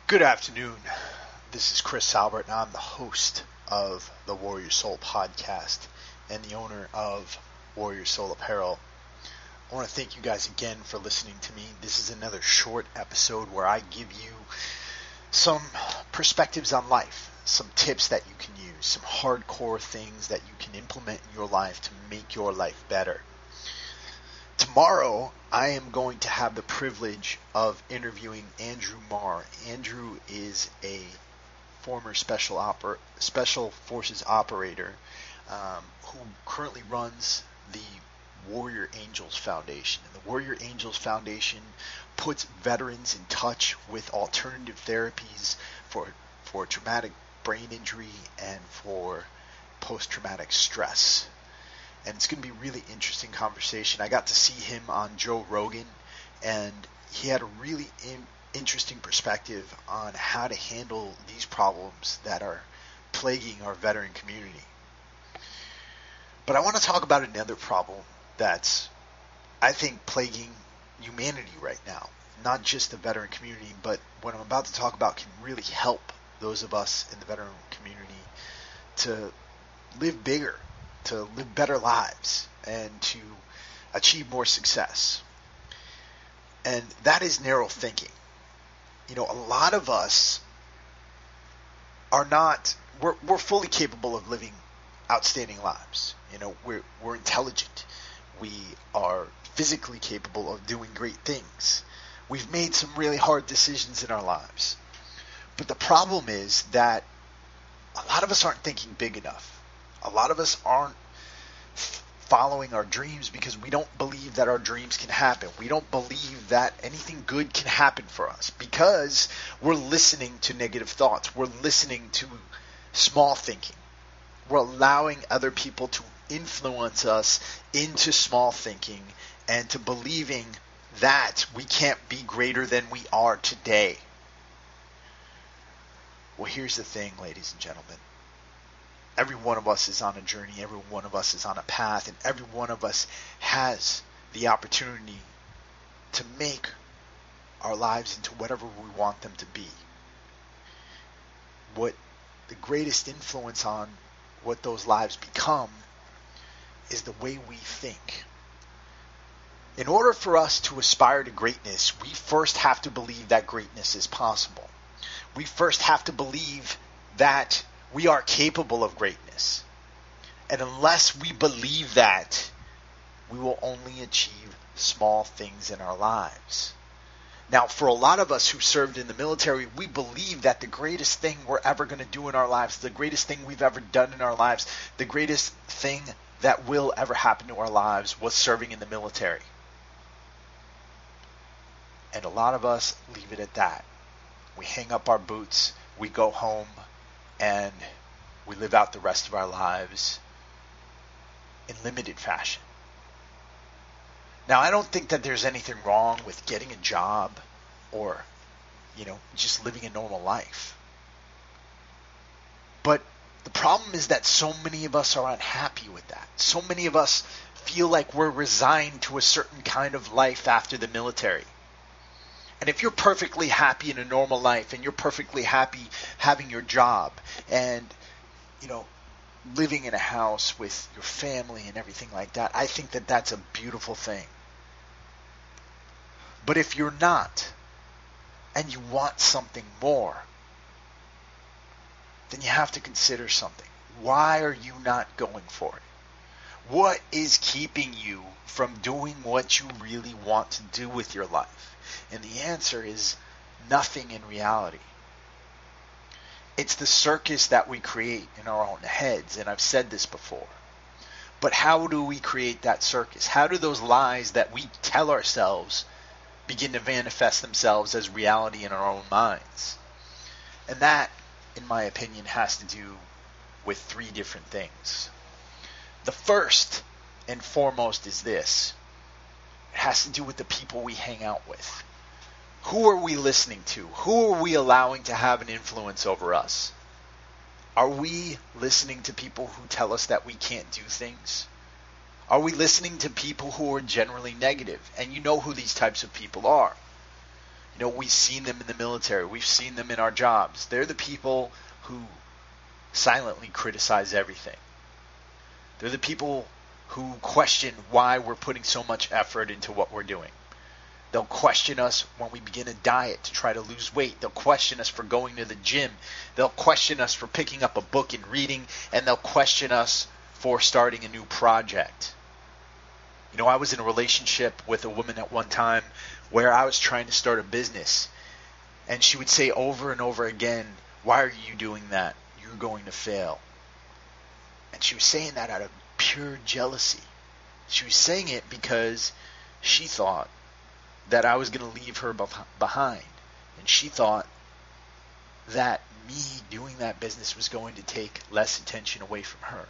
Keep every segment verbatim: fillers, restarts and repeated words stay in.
Good afternoon. This is Chris Albert, and I'm the host of the Warrior Soul podcast and the owner of Warrior Soul Apparel. I want to thank you guys again for listening to me. This is another short episode where I give you some perspectives on life, some tips that you can use, some hardcore things that you can implement in your life to make your life better. Tomorrow, I am going to have the privilege of interviewing Andrew Marr. Andrew is a former special oper- special forces operator um, who currently runs the Warrior Angels Foundation. And the Warrior Angels Foundation puts veterans in touch with alternative therapies for for traumatic brain injury and for post-traumatic stress. And it's going to be a really interesting conversation. I got to see him on Joe Rogan, and he had a really in, interesting perspective on how to handle these problems that are plaguing our veteran community. But I want to talk about another problem that's, I think, plaguing humanity right now. Not just the veteran community, but what I'm about to talk about can really help those of us in the veteran community to live bigger, to live better lives, and to achieve more success. And that is narrow thinking. You know, a lot of us are not, we're, we're fully capable of living outstanding lives. You know, we're, we're intelligent. We are physically capable of doing great things. We've made some really hard decisions in our lives. But the problem is that a lot of us aren't thinking big enough. A lot of us aren't following our dreams because we don't believe that our dreams can happen. We don't believe that anything good can happen for us because we're listening to negative thoughts. We're listening to small thinking. We're allowing other people to influence us into small thinking and to believing that we can't be greater than we are today. Well, here's the thing, ladies and gentlemen. Every one of us is on a journey. Every one of us is on a path. And every one of us has the opportunity to make our lives into whatever we want them to be. What the greatest influence on what those lives become is the way we think. In order for us to aspire to greatness, we first have to believe that greatness is possible. We first have to believe that we are capable of greatness. And unless we believe that, we will only achieve small things in our lives. Now, for a lot of us who served in the military, we believe that the greatest thing we're ever going to do in our lives, the greatest thing we've ever done in our lives, the greatest thing that will ever happen to our lives was serving in the military. And a lot of us leave it at that. We hang up our boots, we go home, and we live out the rest of our lives in limited fashion. Now, I don't think that there's anything wrong with getting a job or, you know, just living a normal life. But the problem is that so many of us are unhappy with that. So many of us feel like we're resigned to a certain kind of life after the military. And if you're perfectly happy in a normal life and you're perfectly happy having your job and, you know, living in a house with your family and everything like that, I think that that's a beautiful thing. But if you're not and you want something more, then you have to consider something. Why are you not going for it? What is keeping you from doing what you really want to do with your life? And the answer is nothing in reality. It's the circus that we create in our own heads, and I've said this before. But how do we create that circus? How do those lies that we tell ourselves begin to manifest themselves as reality in our own minds? And that, in my opinion, has to do with three different things. The first and foremost is this. It has to do with the people we hang out with. Who are we listening to? Who are we allowing to have an influence over us? Are we listening to people who tell us that we can't do things? Are we listening to people who are generally negative? And you know who these types of people are. You know, we've seen them in the military. We've seen them in our jobs. They're the people who silently criticize everything. They're the people who question why we're putting so much effort into what we're doing. They'll question us when we begin a diet to try to lose weight. They'll question us for going to the gym. They'll question us for picking up a book and reading. And they'll question us for starting a new project. You know, I was in a relationship with a woman at one time where I was trying to start a business. And she would say over and over again, "Why are you doing that? You're going to fail." And she was saying that out of pure jealousy. She was saying it because she thought that I was going to leave her behind. And she thought that me doing that business was going to take less attention away from her.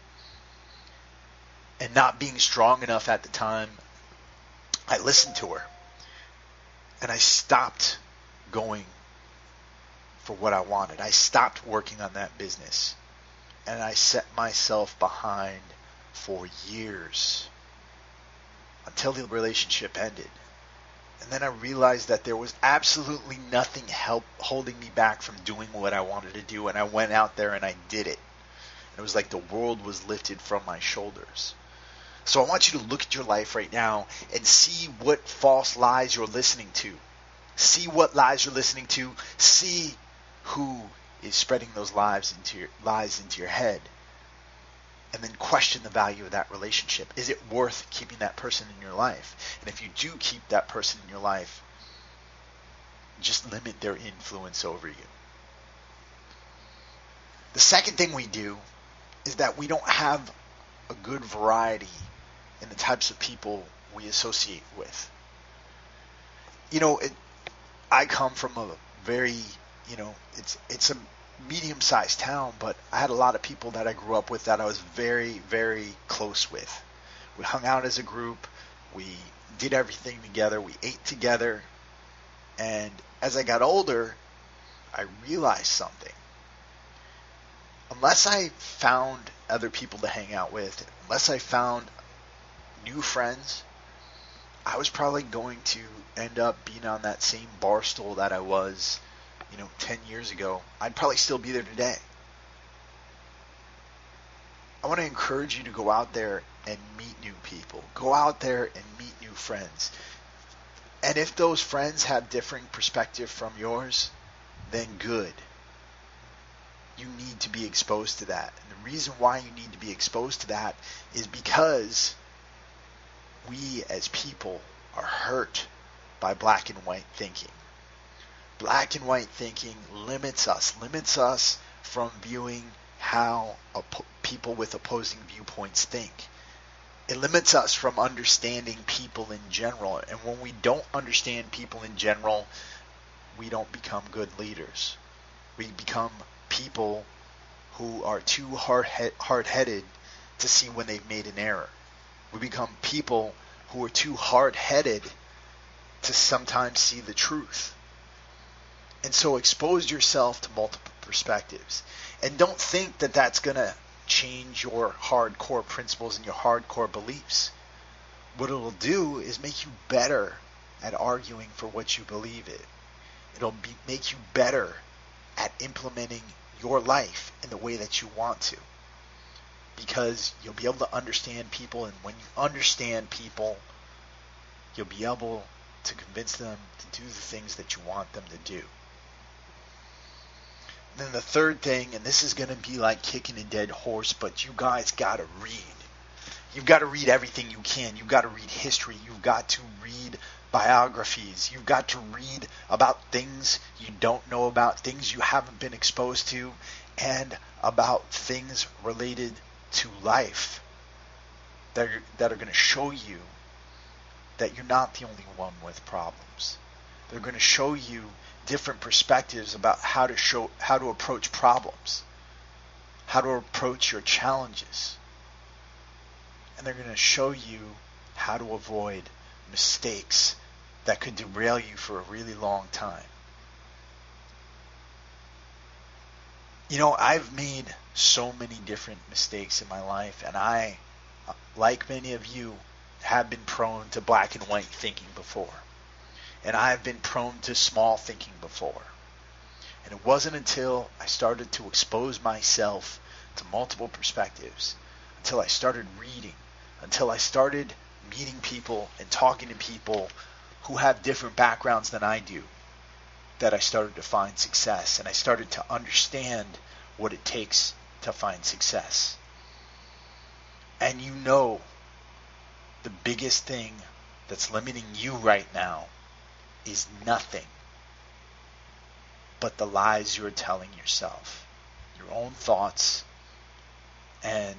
And not being strong enough at the time, I listened to her. And I stopped going for what I wanted. I stopped working on that business. And I set myself behind for years until the relationship ended. And then I realized that there was absolutely nothing help holding me back from doing what I wanted to do. And I went out there and I did it. And it was like the world was lifted from my shoulders. So I want you to look at your life right now and see what false lies you're listening to. See what lies you're listening to. See who is spreading those lies into your, lies into your head. And then question the value of that relationship. Is it worth keeping that person in your life? And if you do keep that person in your life, just limit their influence over you. The second thing we do is that we don't have a good variety in the types of people we associate with. You know, it, I come from a very, you know, it's it's a medium-sized town, but I had a lot of people that I grew up with that I was very, very close with. We hung out as a group. We did everything together. We ate together. And as I got older, I realized something. Unless I found other people to hang out with, unless I found new friends, I was probably going to end up being on that same bar stool that I was, you know, ten years ago. I'd probably still be there today. I want to encourage you to go out there and meet new people. Go out there and meet new friends. And if those friends have differing perspective from yours, then good. You need to be exposed to that. And the reason why you need to be exposed to that is because we as people are hurt by black and white thinking. Black and white thinking limits us, limits us from viewing how op- people with opposing viewpoints think. It limits us from understanding people in general. And when we don't understand people in general, we don't become good leaders. We become people who are too hard hard-headed to see when they've made an error. We become people who are too hard-headed to sometimes see the truth. And so expose yourself to multiple perspectives. And don't think that that's going to change your hardcore principles and your hardcore beliefs. What it'll do is make you better at arguing for what you believe in. It'll be, make you better at implementing your life in the way that you want to. Because you'll be able to understand people, and when you understand people, you'll be able to convince them to do the things that you want them to do. And then the third thing, and this is going to be like kicking a dead horse, but you guys got to read. You've got to read everything you can. You've got to read history. You've got to read biographies. You've got to read about things you don't know about, things you haven't been exposed to, and about things related to life that are, that are going to show you that you're not the only one with problems. They're going to show you different perspectives about how to show how to approach problems, how to approach your challenges. And they're going to show you how to avoid mistakes that could derail you for a really long time. You know, I've made so many different mistakes in my life, and I, like many of you, have been prone to black and white thinking before. And I've been prone to small thinking before. And it wasn't until I started to expose myself to multiple perspectives, until I started reading, until I started meeting people and talking to people who have different backgrounds than I do, that I started to find success, and I started to understand what it takes to find success. And you know, the biggest thing that's limiting you right now is nothing but the lies you're telling yourself, your own thoughts and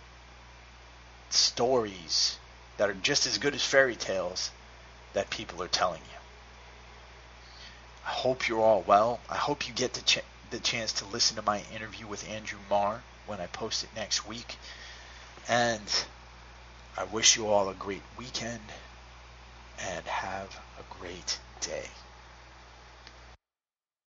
stories that are just as good as fairy tales that people are telling you. I hope you're all well. I hope you get the, ch- the chance to listen to my interview with Andrew Marr when I post it next week. And I wish you all a great weekend and have a great day.